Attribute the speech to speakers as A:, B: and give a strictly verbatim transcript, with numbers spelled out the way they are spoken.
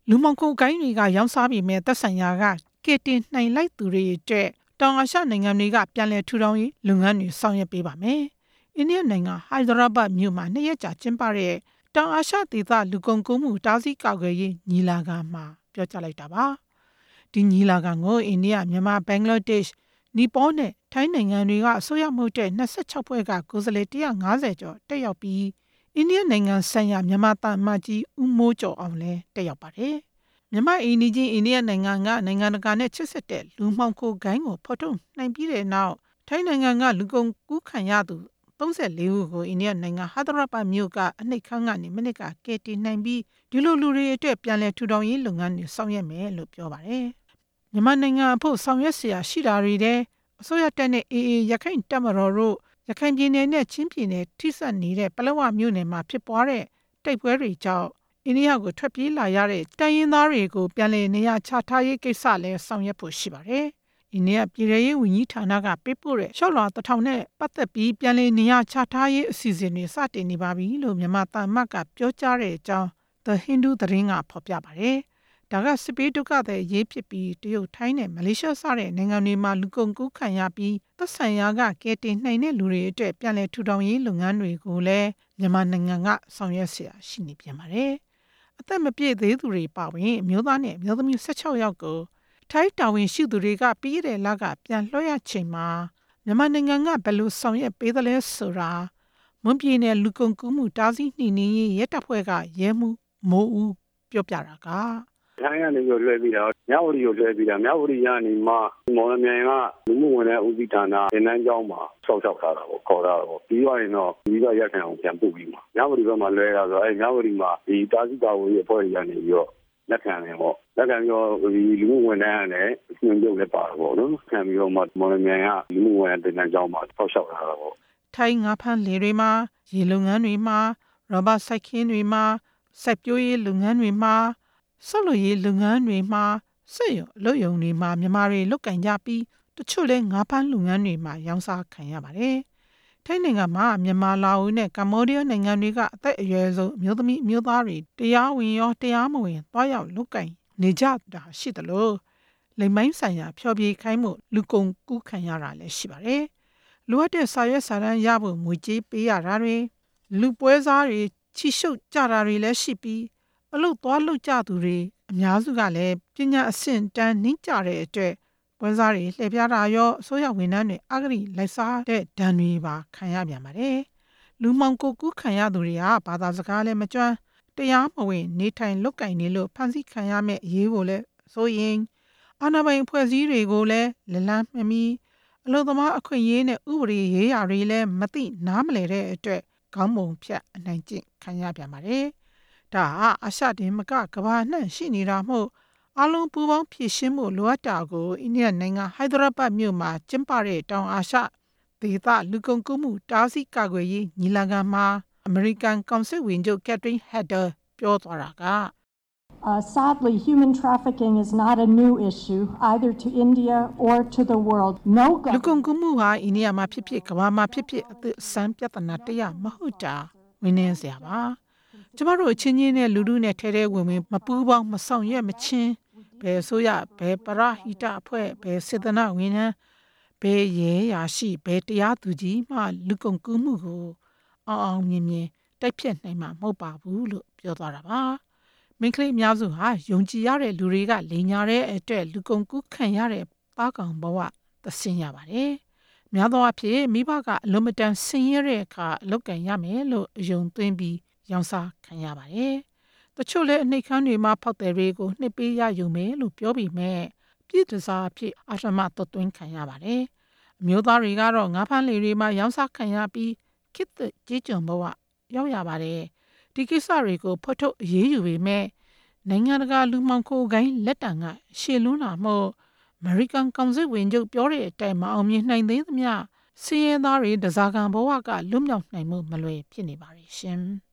A: လူမှောင်ခိုဂိုဏ်းတွေကရောင်းစားပြီးမဲ့သက်ဆိုင်ရာကကယ်တင်နိုင်လိုက်သူတွေအတွက်တောင်အာရှနိုင်ငံတွေကပြန်လည်ထူထောင်ရေးလုပ်ငန်းတွေဆောင်ရွက်ပေးပါမယ်။အိန္ဒိယနိုင်ငံဟိုက်ဒရာဘတ်မြို့မှာနှစ်ရက်ကြာကျင်းပတဲ့တောင်အာရှဒေသလူကုန်ကူးမှုတားဆီးကာကွယ်ရေးညီလာခံမှာပြောကြားလိုက်တာပါ။ဒီညီလာခံကိုအိန္ဒိယမြန်မာဘင်္ဂလားဒေ့ရှ်နီပေါနဲ့ထိုင်းနိုင်ငံတွေကအစိုးရမှုတဲ့၂၆ဖွဲ့ကကိုယ်စားလှယ်၁၅၀ကျော်တက်ရောက်ပြီးအိန္ဒိယနိုင်ငံဆိုင်ရာမြန်မာသံအမတ်ကြီးဦးမိုးကျော်အောင်လည်းတက်ရောက်ပါတယ်။မြန်မာအိန္ဒိချင်းအိန္ဒိယနိုင်ငံကနိုင်ငံတကာနဲ့ချစ်ဆက်တဲ့လူမှောင်ခိုဂိုဏ်းကိုဖော်ထုတ်နိုင်ပြီးတဲ့နောက်ထိုင်းနိုင်ငံကလူကုန်ကူးခံရသူသုံးဆယ်လေးဦးကိုအိန္ဒိယနိုင်ငံဟိုက်ဒရာဘတ်မြို့ကအနှိတ်ခမ်းကနေမနစ်ကကယ်တင်နိုင်ပြီးဒီလိုလူတွေအတွက်ပြန်လည်ထူထောင်ရေးလုပ်ငန်းတွေဆောင်ရွက်မယ်လို့ပြောပါတယ်။မြန်မာနိုင်ငံအဖို့ဆောင်ရွက်เสียရှိတာတွေတဲ့အစိုးရတပ်နဲ့ အေအေ ရခိုင်တပ်မတော်တို့ရခိုင်ပြည်နယ်နဲ့ချင်းပြည်နယ်ထိစပ်နေတဲ့ပလက်ဝမြို့နယ်မှာဖြစ်ပွားတဲ့တိုက်ပွဲတွေကြောင့်အိန္ဒိယကိုထွက်ပြေးလာရတဲ့တိုင်းရင်းသားတွေကိုပြန်လည်နေရာချထားရေးကိစ္စလည်းဆောင်ရွက်ဖို့ရှိပါတယ်။အိန္ဒိယပြည်ထရေးဝန်ကြီးဌာနကပေးပို့တဲ့ရှော့လွှာတစ်ထောင်နဲ့ပတ်သက်ပြီးပြန်လည်နေရာချထားရေးအစီအစဉ်တွေစတင်နေပါပြီလို့မြန်မာသံအမတ်ကပြောကြားတဲ့အကြောင်း The Hindu သတင်းကဖော်ပြပါတယ်။ဒါကစစ်ပေးဒုက္ခသည်ရေးဖြစ်ပြီးတရုတ်ထိုင်းနဲ့မလေးရှားစတဲ့နိုင်ငံတွေမှာလူကုန်ကူးခံရပြီးသက်ဆိုင်ရာကကယ်တင်နိုင်တဲ့လူတွေအတွက်ပြန်လည်ထူထောင်ရေးလုပ်ငန်းတွေကိုလည်းမြန်မာနိုင်ငံကဆောင်ရွက်เสียရှိနေပြန်ပါတယ်။အသက်မပြည့်သေးသူတွေပါဝင်အမျိုးသားနဲ့အမျိုးသမီး၁၆ယောက်ကိုထိုင်းတာဝန်ရှိသူတွေကပြီးတဲ့လကပြန်လွှတ်ရချိန်မှာမြန်မာနိုင်ငံကဘယ်လိုဆောင်ရွက်ပေးသလဲဆိုတာမွန်ပြည်နယ်လူကုန်ကူးမှုတားဆီးနှိမ်နင်းရေးရဲတပ်ဖွဲ့ကရဲမှူးမိုးဦးပြောပြတာက
B: ထိုင်းကနေပြီးလွှဲပြီးတာမြဝတီကိုလွှဲပြီးတာမြဝတီကနေမှမော်လမြိုင်ကလူမှုဝန်ထမ်းဦးစီးဌာနတင်နန်းကျောင်းမှာဆောက်ရှောက်ထားတာပေါ့ခေါ်တာပေါ့ပြီးသွားရင်တော့ပြီးတော့ရက်ခံအောင်ပြန်ပို့ပြီးမှာမြဝတီဘက်မှာလွှဲတာဆိုအဲမြဝတီမှာဒီတားဆီးကာဝေးအဖွဲ့တွေကနေပြီးတော့လက်ခံတယ်ပေါ့လက်ခံပြီးတော့ဒီလူမှုဝန်ထမ်းကလည်းညွှန်ချုပ်လည်းပါတော့ပေါ့နော်ခံပြီးတော့မှမော်လမြိုင်ကလူမှုဝန်ထမ်းတင်နန်းကျောင်းမှာဆောက်ရှောက်ထားတာပေါ့
A: ထိုင်းငါးဖမ်းလေတွေမှာရေလုပ်ငန်းတွေမှာရောဘတ်စိုက်ခင်းတွေမှာစိုက်ပျိုးရေးလုပ်ငန်းတွေမှာဆောက်လုပ်ရေးလုပ်ငန်းတွေမှာစက်ရုံအလုပ်ရုံတွေမှာမြန်မာတွေလုပ်ကင်ကြပြီးတချို့လဲငါးဖမ်းလုပ်ငန်းတွေမှာရောင်းစားခံရပါတယ်။ထိုင်းနိုင်ငံမှာမြန်မာလာအိုနဲ့ကမ္ဘောဒီးယားနိုင်ငံတွေကအသက်အရွယ်ဆုံးအမျိုးသမီးအမျိုးသားတွေတရားဝင်ရောတရားမဝင်တွားရောက်လုပ်ကင်နေကြတာရှိတယ်လို့လိမ်မိုင်းဆိုင်ရာဖျော်ဖြေခိုင်းမှုလူကုန်ကူးခံရတာလည်းရှိပါတယ်။လိုအပ်တဲ့စာရွက်စာတမ်းရဖို့ငွေကြေးပေးရတာတွေလူပွဲစားတွေချီရှုပ်ကြတာတွေလည်းရှိပြီးအလုပ်သွားလုပ်ကြသူတွေအများစုကလည်းပညာအဆင့်တန်းနှိမ့်ကြတဲ့အတွက်ပွဲစားတွေလှည့်ပြားတာရောအစိုးရဝန်ထမ်းတွေအဂတိလိုက်စားတဲ့ဒဏ်တွေပါခံရပြန်ပါတယ်။လူမှောင်ကိုကူးခံရသူတွေကဘာသာစကားလည်းမကျွမ်းတရားမဝင်နေထိုင်လုပ်ကင်နေလို့ဖန်ဆီးခံရမယ့်အရေးကိုလည်းဆိုရင်အာဏာပိုင်အဖွဲ့အစည်းတွေကိုလည်းလက်လန်းမမီအလို့သမားအခွင့်အရေးနဲ့ဥပဒေရေးရာတွေလည်းမသိနားမလည်တဲ့အတွက်ခေါင်းပုံဖြတ်အနိုင်ကျင့်ခံရပြန်ပါတယ်။ဒါဟာအရှတင်မကကဘာနှံ့ရှိနေတာမို့အလုံးပူပေါင်းဖြည့်ရှင်းမှုလိုအပ်တာကိုအိန္ဒိယနိုင်ငံဟိုက်ဒရာဘတ်မြို့မှာကျင်းပတဲ့တောင်အာရှဒေသလူကုန်ကူးမှုတားဆီးကာကွယ်ရေးညီလာခံမှာအမေရိကန်ကောင်စစ်ဝန်ချုပ်ကက်ထရီန်ဟက်ဒါပြောသွားတာက
C: Uh, sadly, human trafficking is not a new issue either to India or to the world. No government.
A: လူကုန်ကူးမှုဟာအိန္ဒိယမှာဖြစ်ဖြစ်ကမ္ဘာမှာဖြစ်ဖြစ်အသစ်ဆန်းပြဿနာတရားမဟုတ်တာဝင်းနေစရာပါကျမတို့အချင်းချင်းနဲ့လူလူနဲ့ထဲထဲဝင်ဝင်မပူးပေါင်းမဆောင်ရွက်မချင်းဘယ်ဆိုရဘယ်ပရဟိတအဖွဲ့ဘယ်စေတနာဝန်ထမ်းဘယ်ရဲရာရှိဘယ်တရားသူကြီးမှလူကုန်ကူးမှုကိုအောင်အောင်မြင်မြင်တိုက်ဖြတ်နိုင်မှာမဟုတ်ပါဘူးလို့ပြောသွားတာပါမင်းကလေးအများစုဟာယုံကြည်ရတဲ့လူတွေကလိန်ညာတဲ့အတွက်လူကုန်ကူးခံရတဲ့ပါကောင်ဘဝသဆင်းရပါတယ်။များသောအားဖြင့်မိဘကအလွန်မတန်ဆင်းရဲတဲ့အခါအလုပ်ကံရမယ်လို့အယုံသွင်းပြီးရောင်းစားခံရပါတယ်။တချို့လည်းအနှိတ်ခမ်းတွေမှာဖောက်တယ်တွေကိုနှစ်ပေးရယူမယ်လို့ပြောပြီးမြဲပြည်တစားအဖြစ်အာရှမသွတ်သွင်းခံရပါတယ်။အမျိုးသားတွေကတော့ငါးဖမ်းလေတွေမှာရောင်းစားခံရပြီးခိတ္တကြေးကျွန်ဘဝရောက်ရပါတယ်။ဒီကိစ္စတွေကိုဖော်ထုတ်အရေးယူပေမဲ့နိုင်ငံတကာလူမှောင်ခိုဂိုင်းလက်တံကရှေ့လွန်းလာမှုအမေရိကန်ကောင်စစ်ဝင်ချုပ်ပြောတဲ့အတိုင်းမအောင်မြင်နိုင်သေးသမျှစည်ရဲသားတွေတစားကံဘဝကလွတ်မြောက်နိုင်မှုမလွယ်ဖြစ်နေပါရဲ့ရှင်